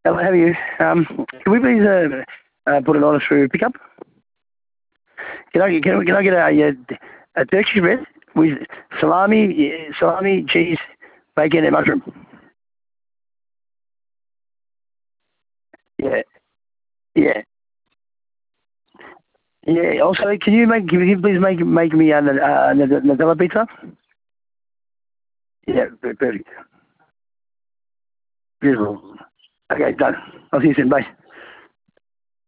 Hello, how are you? Can we please put an order through pickup? Can I get a Turkish bread with salami, cheese, bacon, and mushroom? Yeah, yeah, yeah. Also, can you please make me a Nutella pizza? Yeah, perfect. Beautiful. Okay, done. I'll see you soon. Bye.